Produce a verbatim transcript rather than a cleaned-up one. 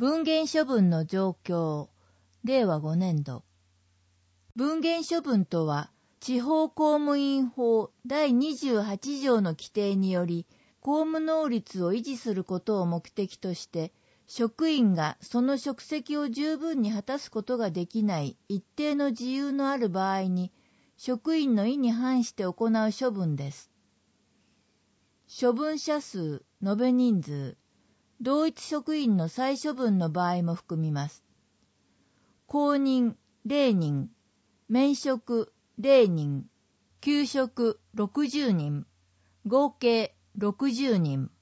分限処分の状況、れいわごねんど。分限処分とは、地方公務員法だいにじゅうはちじょうの規定により、公務能率を維持することを目的として、職員がその職責を十分に果たすことができない一定の事由のある場合に、職員の意に反して行う処分です。処分者数、延べ人数、同一職員の再処分の場合も含みます。公認れいにん、免職れいにん、休職ろくじゅうにん、合計ろくじゅうにん。